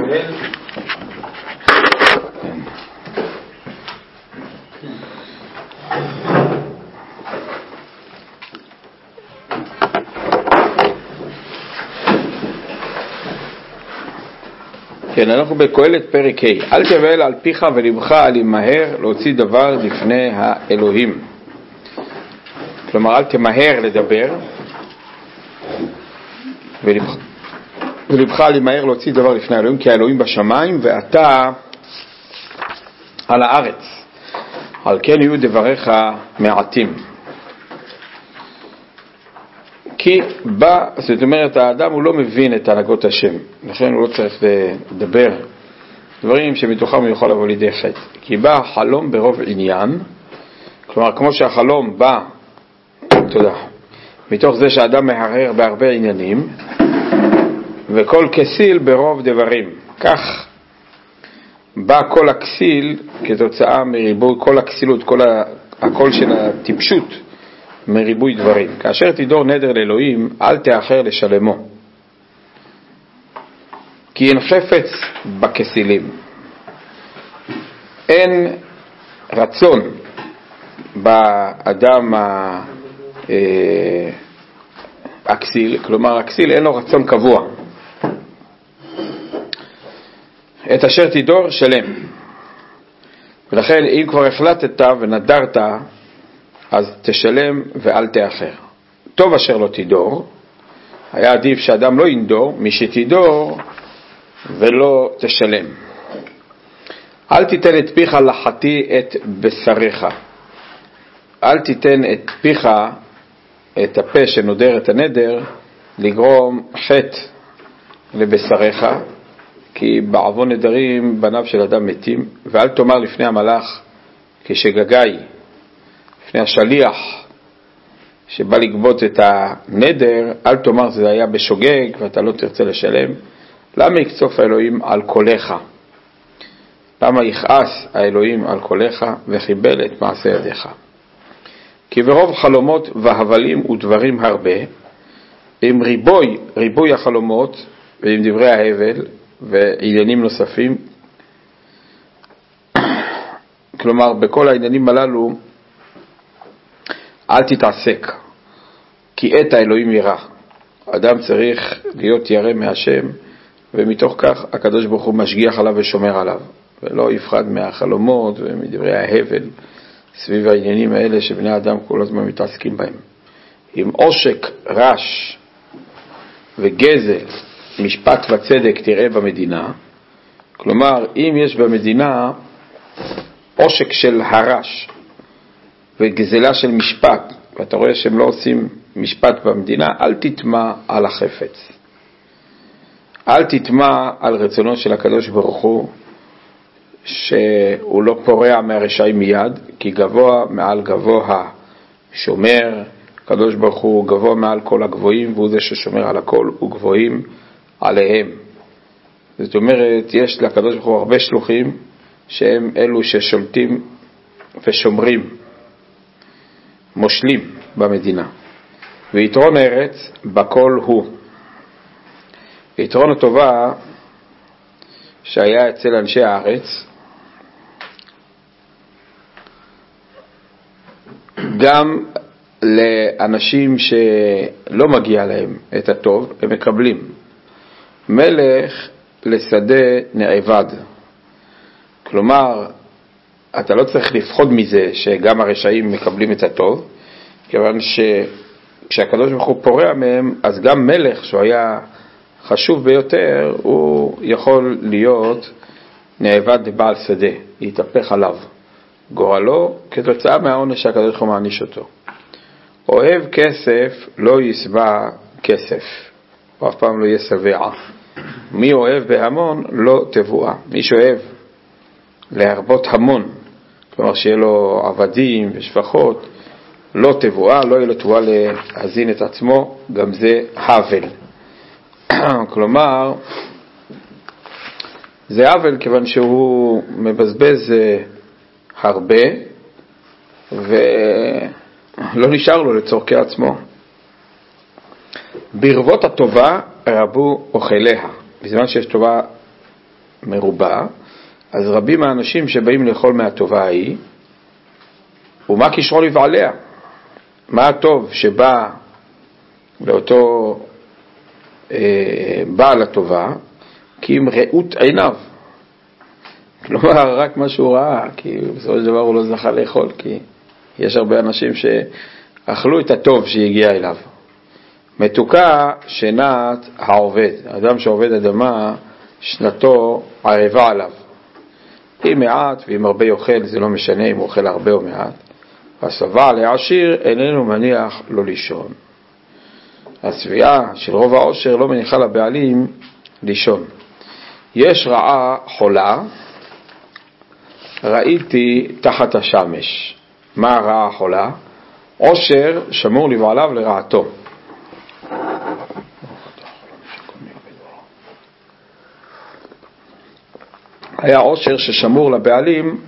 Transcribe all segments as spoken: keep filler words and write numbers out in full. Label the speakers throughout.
Speaker 1: כולל. כן, אנחנו בקהלת פרק ה'. אל תבהל על פיך ולבך אל ימהר להוציא דבר לפני האלוהים. כלומר, אל תמהר לדבר ולבך, ולבך אל ימהר להוציא דבר לפני האלוהים, כי האלוהים בשמיים ואתה על הארץ. על כן יהיו דבריך מעטים. כי בא, זאת אומרת, האדם הוא לא מבין את הנהגות השם, לכן הוא לא צריך לדבר דברים שמתוכם הוא יכול לבוא לידי חטא. כי בא החלום ברוב עניין, כלומר כמו שהחלום בא, תודה, מתוך זה שהאדם מהרהר בהרבה עניינים, וכל כסיל ברוב דברים. כך בא כל הכסיל כתוצאה מריבוי, כל הכסילות, כל הקול של הטיפשות, מריבוי דברים. כאשר תדור נדר לאלוהים, אל תאחר לשלמו, כי אין חפץ בכסילים. אין רצון באדם הכסיל, כלומר הכסיל אין לו רצון קבוע. את אשר תדור שלם. ולכן אם כבר החלטת ונדרת, אז תשלם ואל תאחר. טוב אשר לא תדור, היה עדיף שאדם לא ינדור, מי שתדור ולא תשלם. אל תיתן את פיך לחתי את בשריך. אל תיתן את פיך, את הפה שנודר את הנדר, לגרום חטא לבשריך, כי בעוון נדרים בניו של אדם מתים. ואל תאמר לפני המלאך כשגגאי, לפני השליח שבא לגבות את הנדר, אל תאמר זה היה בשוגג ואתה לא תרצה לשלם. למה יקצוף האלוהים על קולך? למה יכעס האלוהים על קולך וחיבל את מעשה ידיך? כי ברוב חלומות והבלים ודברים הרבה, עם ריבוי, ריבוי החלומות ועם דברי ההבל ועניינים נוספים, כלומר בכל העניינים הללו אל תתעסק, כי את האלוהים ירא. אדם צריך להיות ירא מהשם, ומתוך כך הקדוש ברוך הוא משגיח עליו ושומר עליו, ולא יפחד מהחלומות ומדברי ההבל סביב העניינים האלה שבני אדם כל הזמן מתעסקים בהם. עם עושק, רש וגזל, משפט וצדק תראה במדינה. כלומר, אם יש במדינה עושק של הרש וגזלה של משפט, ואתה רואה שהם לא עושים משפט במדינה, אל תטמע על החפץ. אל תטמע על רצונו של הקדוש ברוך הוא, שהוא לא פורע מהרשעים מיד, כי גבוה מעל גבוה שומר. הקדוש ברוך הוא גבוה מעל כל הגבוהים, והוא זה ששומר על הכל, וגבוהים עליהם. זאת אומרת, יש לקדוש ברוך הוא הרבה שלוחים, שהם אלו ששולטים ושומרים, מושלים במדינה. ויתרון הארץ בכל הוא. יתרון הטובה שהיה אצל אנשי הארץ, גם לאנשים שלא מגיע להם את הטוב, הם מקבלים. מלך לשדה נאבד. כלומר, אתה לא צריך לפחוד מזה שגם הרשעים מקבלים את הטוב, כיוון שכשהקדוש ברוך הוא פורע מהם, אז גם מלך שהוא היה חשוב ביותר, הוא יכול להיות נאבד לבעל שדה, להתהפך עליו גורלו כתוצאה מהעונש שהקדוש ברוך הוא מעניש אותו. אוהב כסף לא ישבע כסף, הוא אף פעם לא יהיה שבע. מי אוהב בהמון לא תבואה. מי שאוהב להרבות המון, כלומר שיהיה לו עבדים ושפחות, לא תבואה, לא יהיה לו תבואה להזין את עצמו, גם זה הבל. כלומר, זה הבל כיוון שהוא מבזבז הרבה ולא נשאר לו לצורכי עצמו. ברבות הטובה רבו אוכליה. בזמן שיש טובה מרובה, אז רבים האנשים שבאים לאכול מהטובה ההיא, ומה קשרו לבעליה? מה הטוב שבא לאותו אה, בעל הטובה? כי עם ראות עיניו. כלומר, רק מה שהוא ראה, כי בסופו של דבר הוא לא זכה לאכול, כי יש הרבה אנשים שאכלו את הטוב שהגיע אליו. מתוקה שנת העובד. האדם שעובד אדמה, שנתו ערבה עליו. אם מעט ואם הרבה יאכל, זה לא משנה אם הוא אוכל הרבה או מעט. השבע לעשיר איננו מניח לא לישון. השביעה של רוב העושר לא מניחה לבעלים לישון. יש רעה חולה, ראיתי תחת השמש. מה הרעה החולה? עושר שמור לבעליו לרעתו. היה עושר ששמור לבעלים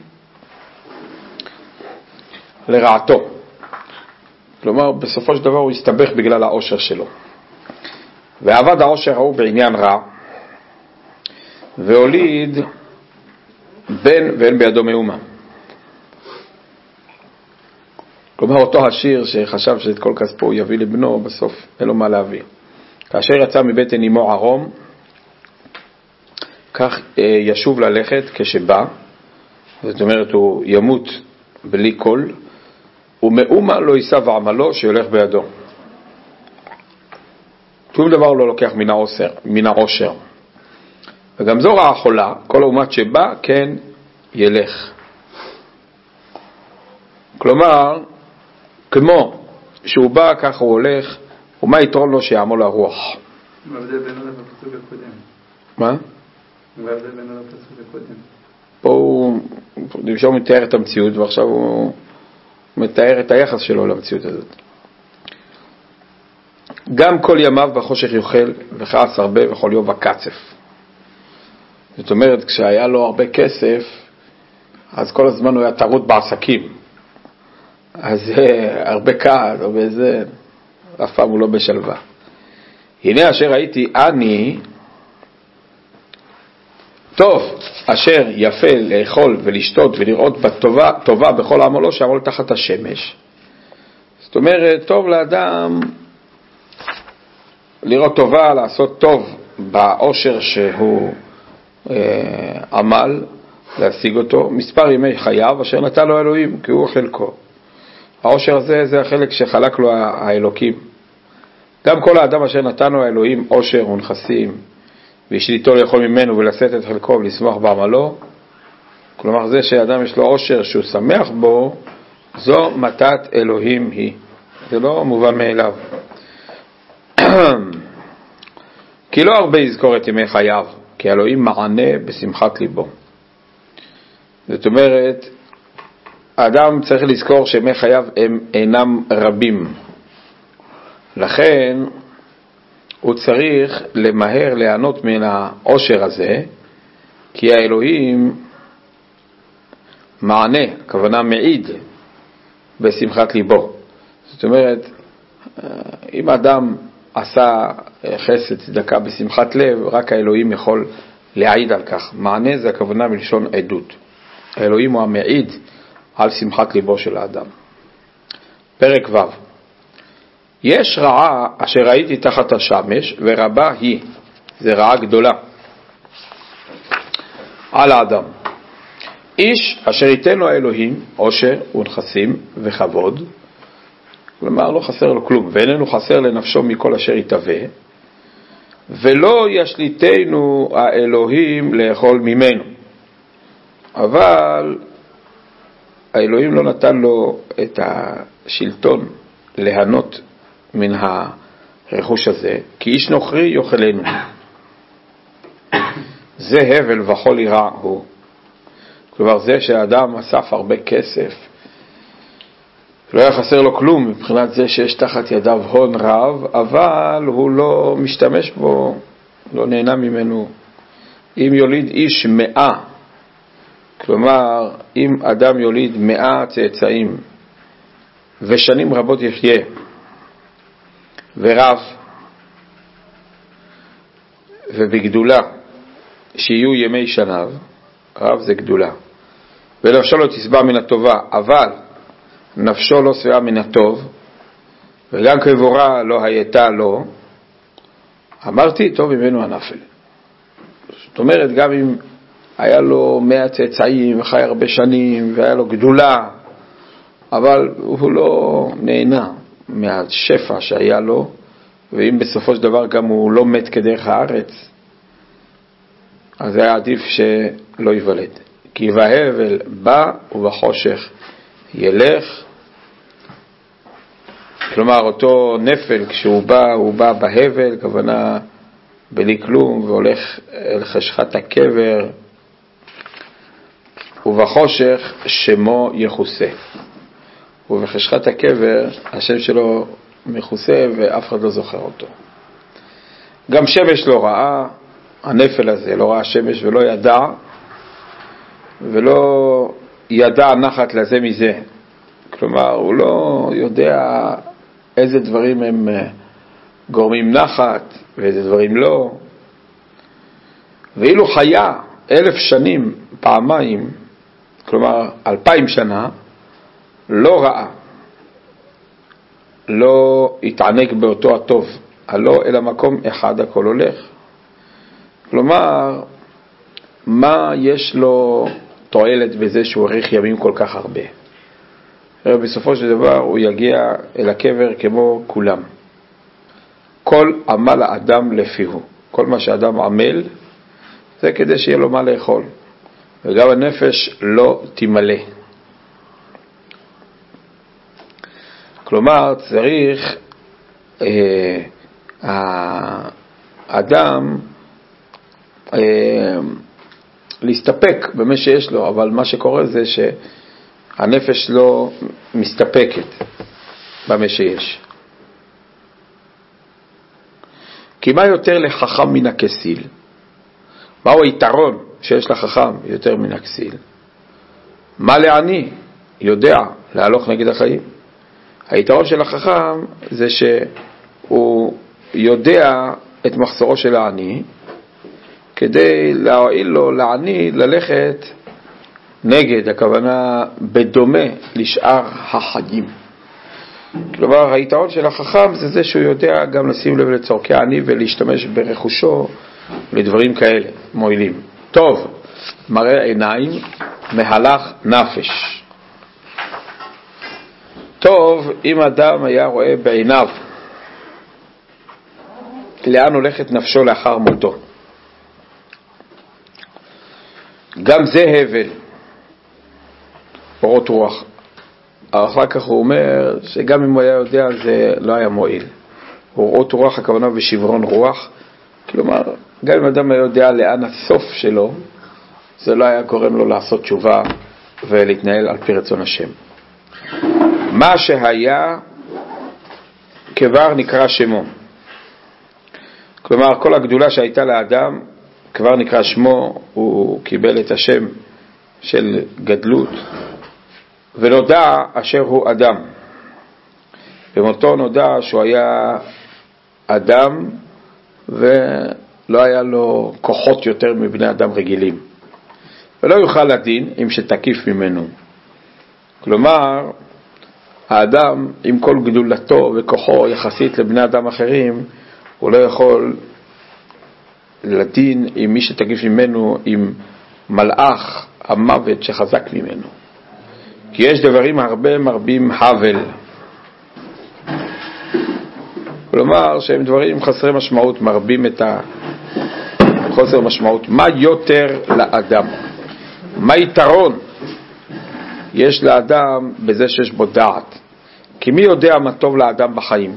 Speaker 1: לרעתו. כלומר, בסופו של דבר הוא הסתבך בגלל העושר שלו. ועבד העושר ההוא בעניין רע, והוליד בן ואין בידו מאומה. כלומר, אותו עשיר שחשב שאת כל כספו הוא יביא לבנו, בסוף אין לו מה להביא. כאשר יצא מבטן אמו ערום, כך ישוב ללכת כשבא, זאת אומרת הוא ימות בלי קול, ומאומה לא יישא ועמלו שילך בידו. שום דבר לא לוקח מן העושר, מן העושר. וגם זו רעה חולה, כל אומת שבא כן ילך. כלומר, כמו שהוא בא כך הוא הולך, ומה יתרון לו שיעמול הרוח?
Speaker 2: מה ההבדל בינו לפסוק הקודם?
Speaker 1: מה?
Speaker 2: מה ההבדל בינו לפסוק הקודם?
Speaker 1: פה הוא למשום מתאר את המציאות, ועכשיו הוא מתאר את היחס שלו למציאות הזאת. גם כל ימיו בחושך יאכל וכעס הרבה וכל יום בקצף. זאת אומרת, כשהיה לו הרבה כסף, אז כל הזמן הוא היה טרוד בעסקים. אז הרבה כעס, הרבה זה, אף פעם הוא לא בשלווה. הנה אשר ראיתי אני, טוב, אשר יפה לאכול ולשתות ולראות בטובה, טובה בכל עמלו שעמול תחת השמש. זאת אומרת, טוב לאדם לראות טובה, לעשות טוב בעושר שהוא אה, עמל, להשיג אותו, מספר ימי חייו אשר נתן לו אלוהים, כי הוא חלקו. העושר הזה זה החלק שחלק לו האלוקים. גם כל האדם אשר נתן לו האלוהים עושר ונכסים, והשליטו לאכול ממנו ולשאת את חלקו ולשמוח בעמלו, כלומר זה שאדם יש לו עושר שהוא שמח בו, זו מתת אלוהים היא. זה לא מובן מאליו. כי לא הרבה יזכור את ימי חייו, כי אלוהים מענה בשמחת ליבו. זאת אומרת, האדם צריך לזכור שימי חייו הם אינם רבים. לכן הוא צריך למהר ליהנות מן העושר הזה, כי האלוהים מענה, הכוונה מעיד בשמחת ליבו. זאת אומרת, אם האדם עשה חסד צדקה בשמחת לב, רק האלוהים יכול להעיד על כך. מענה זה הכוונה מלשון עדות. האלוהים הוא המעיד על שמחת ליבו של האדם. פרק ו' יש רעה אשר ראיתי תחת השמש, ורבה היא, זה רעה גדולה, על האדם. איש אשר ייתן לו האלוהים עושר ונכסים וכבוד, כלומר לא חסר לו כלום, ואיננו חסר לנפשו מכל אשר יתהווה, ולא ישליטנו האלוהים לאכול ממנו. אבל האלוהים לא נתן לו את השלטון ליהנות מן הרכוש הזה, כי איש נוכרי יאכלנו. זה הבל וכל ירע הוא. כלומר זה שהאדם אסף הרבה כסף, לא היה חסר לו כלום מבחינת זה שיש תחת ידיו הון רב, אבל הוא לא משתמש בו, לא נהנה ממנו. אם יוליד איש מאה, כלומר אם אדם יוליד מאה צאצאים ושנים רבות יחיה ורב ובגדולה, שיהיו ימי שניו, רב זה גדולה, ונפשו לא תשבע מן הטובה, אבל נפשו לא שבעה מן הטוב, וגם כבורה לא הייתה לו, אמרתי טוב ממנו הנפל. זאת אומרת, גם אם היה לו מאה צאצאים וחי הרבה שנים והיה לו גדולה, אבל הוא לא נהנה מהשפע שהיה לו, ואם בסופו של דבר גם הוא לא מת כדרך הארץ, אז היה עדיף שלא ייוולד. כי בהבל בא ובחושך ילך. כלומר, אותו נפל כשהוא בא, הוא בא בהבל, כוונה בלי כלום, והולך אל חשכת הקבר, ובחושך שמו יחוסה. ובחשכת הקבר השם שלו מחוסה ואף אחד לא זוכר אותו. גם שמש לא ראה, הנפל הזה לא ראה שמש ולא ידע, ולא ידע נחת לזה מזה. כלומר, הוא לא יודע איזה דברים הם גורמים נחת ואיזה דברים לא. ואילו חיה אלף שנים פעמיים, כלומר אלפיים שנה, לא ראה, לא התענק באותו הטוב, הלא אל המקום אחד הכל הולך. כלומר, מה יש לו תועלת בזה שהוא עריך ימים כל כך הרבה? בסופו של דבר הוא יגיע אל הקבר כמו כולם. כל עמל האדם לפיהו, כל מה שאדם עמל זה כדי שיהיה לו מה לאכול, וגם הנפש לא תמלא. כלומר, צריך אה, האדם אה, להסתפק במה שיש לו, אבל מה שקורה זה שהנפש לא מסתפקת במה שיש. כי מה יותר לחכם מן הכסיל? מהו היתרון שיש לחכם יותר מן הכסיל? מה לעני? יודע להלוך נגד החיים. היתרון של החכם זה שהוא יודע את מחסורו של העני, כדי להועיל לו לעני ללכת נגד, הכוונה בדומה לשאר החיים. כלומר, היתרון של החכם זה זה שהוא יודע גם לשים לב לצורכי העני ולהשתמש ברכושו לדברים כאלה, מועילים. טוב, מראה עיניים, מהלך נפש. טוב, אם אדם היה רואה בעיניו לאן הולכת נפשו לאחר מותו, גם זה הבל, אורות רוח. אחר כך הוא אומר שגם אם הוא היה יודע זה לא היה מועיל. אורות רוח הכוונה בשברון רוח, כלומר גם אם אדם היה יודע לאן הסוף שלו, זה לא היה גורם לו לעשות תשובה ולהתנהל על פי רצון השם. מה שהיה כבר נקרא שמו, כלומר כל הגדולה שהייתה לאדם כבר נקרא שמו, הוא קיבל את השם של גדלות, ונודע אשר הוא אדם. במותו נודע שהוא היה אדם ולא היה לו כוחות יותר מבני אדם רגילים, ולא יוכל לדין אם שתקיף ממנו. כלומר, האדם עם כל גדולתו וכוחו יחסית לבני אדם אחרים, הוא לא יכול לדין עם מי שתקיף ממנו, עם מלאך המוות שחזק ממנו. כי יש דברים הרבה מרבים הבל, כלומר שהם דברים חסרי משמעות, מרבים את החוסר משמעות. מה יותר לאדם? מה יתרון יש לאדם בזה שיש בו דעת? כי מי יודע מה טוב לאדם בחיים?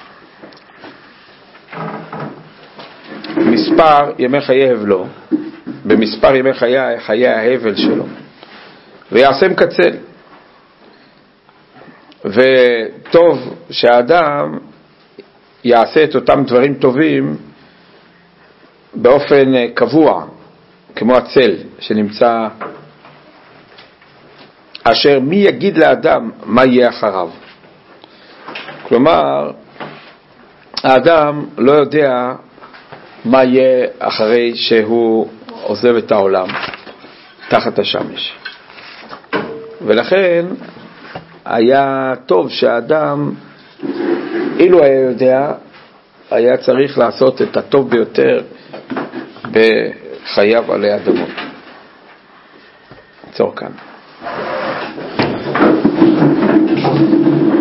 Speaker 1: מספר ימי חיי הבלו, במספר ימי חיי, חיי ההבל שלו, ויעשם קצל. וטוב שהאדם יעשה את אותם דברים טובים באופן קבוע, כמו הצל שנמצא, אשר מי יגיד לאדם מה יהיה אחריו. כלומר, האדם לא יודע מה יהיה אחרי שהוא עוזב את העולם תחת השמש. ולכן היה טוב שהאדם, אילו היה יודע, היה צריך לעשות את הטוב ביותר בחייו עלי אדמות. נעצור כאן.